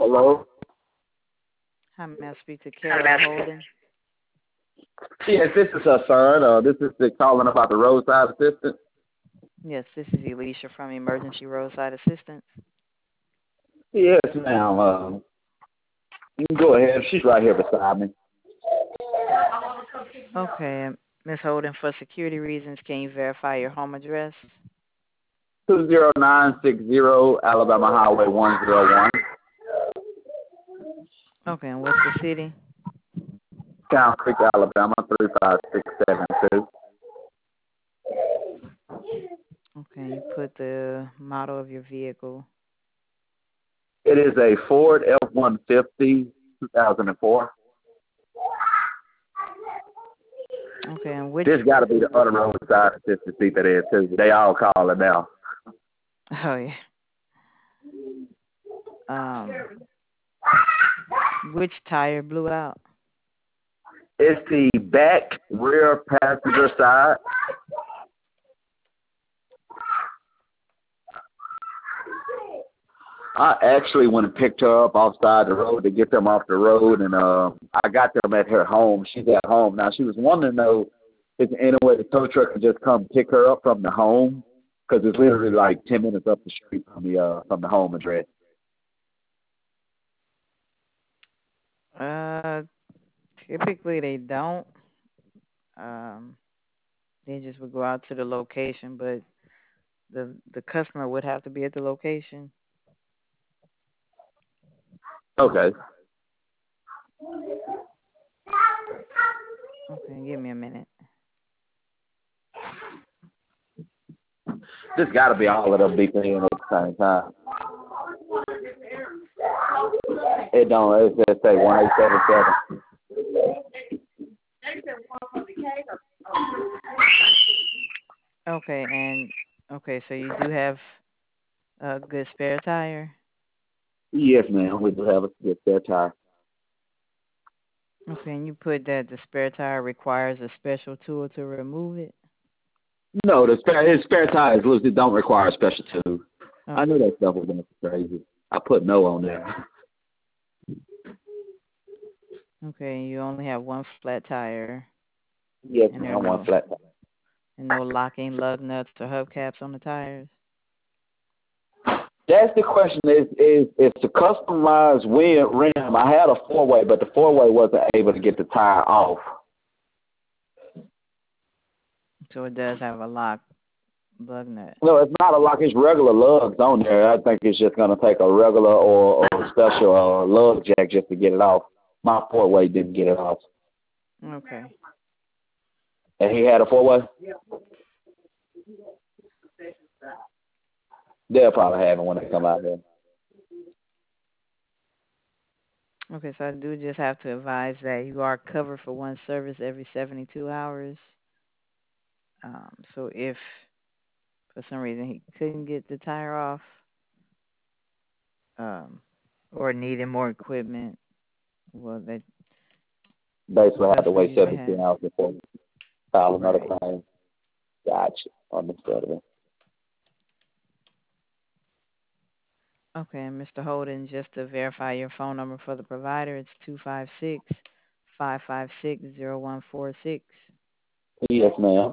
Hello? Hi, may I speak to Carol Holden? Yes, this is her son. This is the calling about the roadside assistant. Yes, this is Elisha from Emergency Roadside Assistance. Yes, ma'am. You can go ahead. She's right here beside me. Okay, Ms. Holden, for security reasons, can you verify your home address? 20960 Alabama Highway 101. Okay, and what's the city? Town Creek, Alabama 35672. Okay, you put the model of your vehicle. It is a Ford F-150 2004. Okay, and which... This got to be the other roadside assistant seat that is, too. They all call it now. Oh, yeah. Which tire blew out? It's the back rear passenger side. I actually went and picked her up offside the road to get them off the road, and I got them at her home. She's at home now. She was wanting to know if there any way the tow truck could just come pick her up from the home, because it's literally like 10 minutes up the street from the home address. Typically they don't. They just would go out to the location, but the customer would have to be at the location. Okay. Okay, give me a minute. This got to be all of them beeping in at the same time. It don't. It just say 1877. Okay, so you do have a good spare tire? Yes, ma'am. We do have a spare tire. Okay, and you put that the spare tire requires a special tool to remove it? No, his spare tires don't require a special tool. Okay. I knew that stuff was going to be crazy. I put no on there. Okay, you only have one flat tire. Yes, ma'am. One flat tire. And no locking lug nuts or hubcaps on the tires? That's the question. Is it's a customized rim. I had a four-way, but the four-way wasn't able to get the tire off. So it does have a lock lug nut. No, it's not a lock. It's regular lugs on there. I think it's just going to take a regular or special lug jack just to get it off. My four-way didn't get it off. Okay. And he had a four-way? They'll probably have it when they come out there. Okay, so I do just have to advise that you are covered for one service every 72 hours. So if for some reason he couldn't get the tire off or needed more equipment, well, that basically have to wait 17 hours before you file another claim. Gotcha. Understood. Okay, and Mr. Holden, just to verify your phone number for the provider, it's 256-556-0146. Yes, ma'am.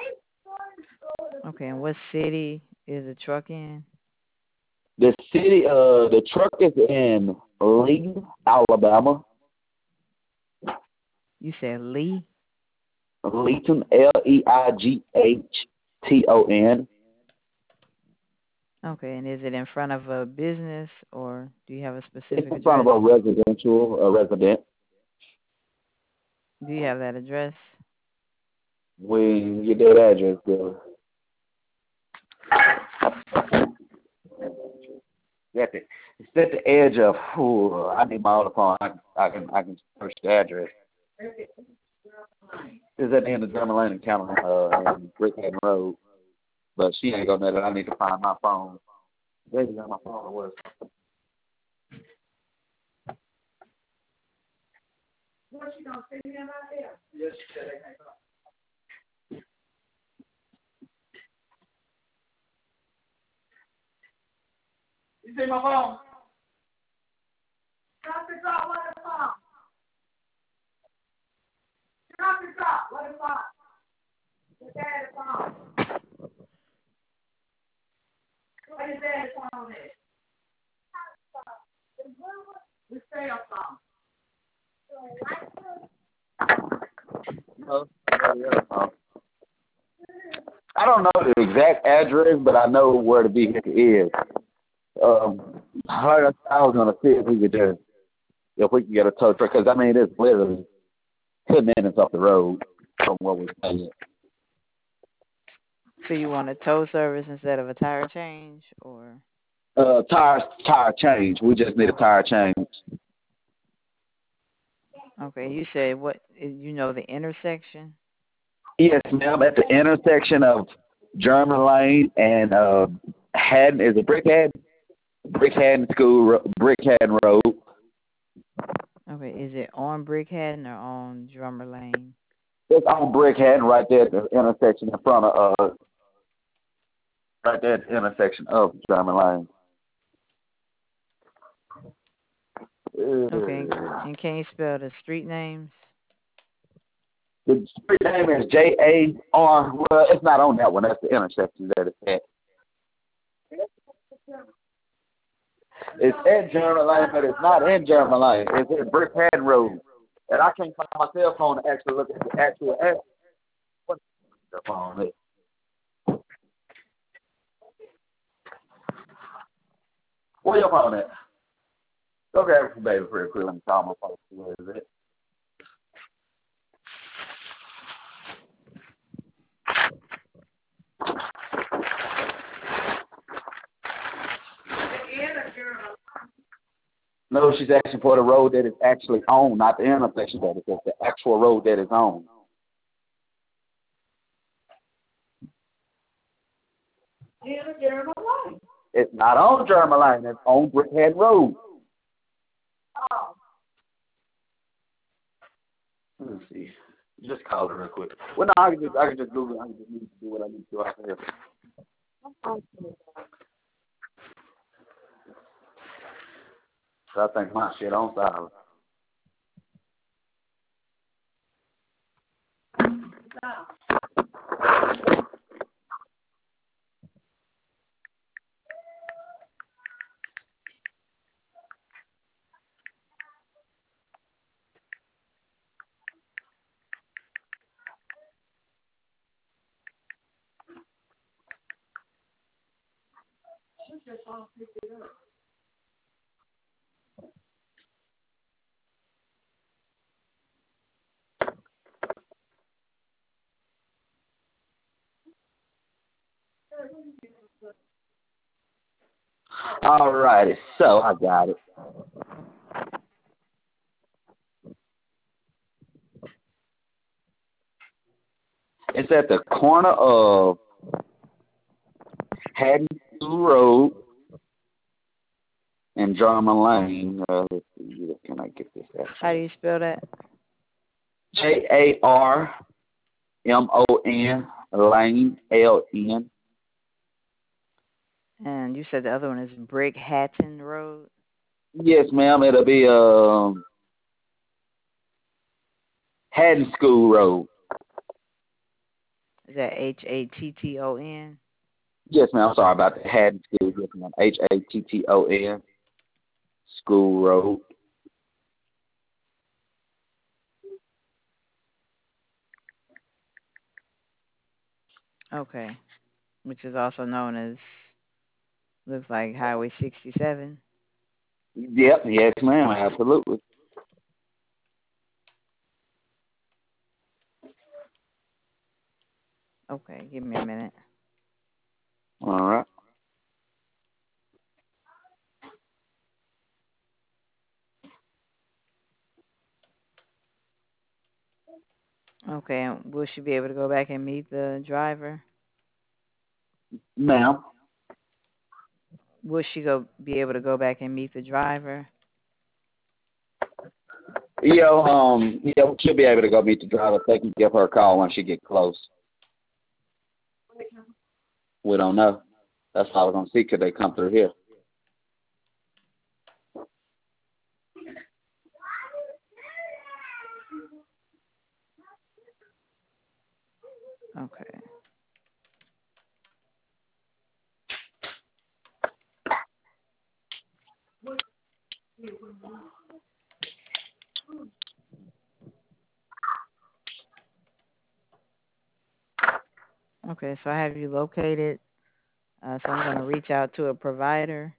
Okay, and what city is the truck in? The truck is in Lee, Alabama. You said Lee? Leighton, Leightton. Okay, and is it in front of a business or do you have a specific address? It's in front of a resident. Do you have that address? We get that address, girl. It's at the edge of. I need my other phone. I can search the address. It's at the end of German Lane and County and Brickhead Road. But she ain't gonna know that I need to find my phone. Baby got my phone at work. What, she gonna send him out there? Yes, she said they can't come. You see my phone? I don't know the exact address, but I know where the vehicle is. I was gonna see if we could just if we could get a tow truck, because I mean it's literally 10 minutes off the road from what we're saying. So you want a tow service instead of a tire change, or? Tire change. We just need a tire change. Okay, you said what? You know the intersection? Yes, ma'am. At the intersection of German Lane and Haddon, is it Brickhaddon? Brickhaddon Road. Okay, is it on Brickhaddon or on Drummer Lane? It's on Brickhaddon, right there at the intersection in front of right there at the intersection of German Lane. Okay, and can you spell the street names? The street name is Jar. Well, it's not on that one. That's the intersection that it's at. It's at German Lane, but it's not in German Lane. It's at Brickhaddon Road. And I can't find my cell phone to actually look at the actual address. What's the phone is? Where your phone at? Go grab it from baby pretty quick. Let me call my phone. Where is it? No, she's asking for the road that is actually on, not the intersection that it's the actual road that is on. It's not on German Lane. It's on Brickhead Road. Oh. Let's see. Just call her real quick. Well, no, I can just Google it. I can just need to do what I need to do out here. So I think my shit on silent. All righty, so I got it. It's at the corner of Haddon Road and German Lane. Let's see, can I get this out? How do you spell that? Jarmon Lane LN. And you said the other one is Brickhaddon Road? Yes, ma'am. It'll be Haddon School Road. Is that Hatton? Yes, ma'am. I'm sorry about that. Haddon School. Yes, ma'am. Hatton School Road. Okay. Which is also known as, looks like Highway 67. Yep. Yes, ma'am. Absolutely. Okay, give me a minute. All right. Okay, and will she be able to go back and meet the driver? Ma'am. Will she be able to go back and meet the driver? Yeah, she'll be able to go meet the driver. They can give her a call when she get close. We don't know. That's how we're gonna see. Could they come through here? Okay, so I have you located. So I'm going to reach out to a provider,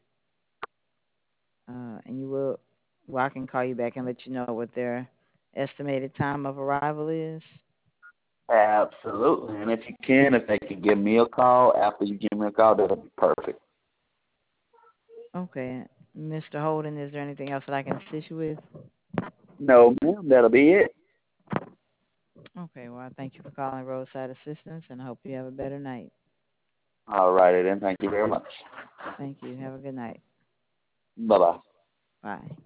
and I can call you back and let you know what their estimated time of arrival is. Absolutely. And if they can give me a call after you give me a call, that'll be perfect. Okay, Mr. Holden, is there anything else that I can assist you with? No, ma'am, that'll be it. Okay, well, I thank you for calling Roadside Assistance, and I hope you have a better night. All righty then. Thank you very much. Thank you. Have a good night. Bye-bye. Bye.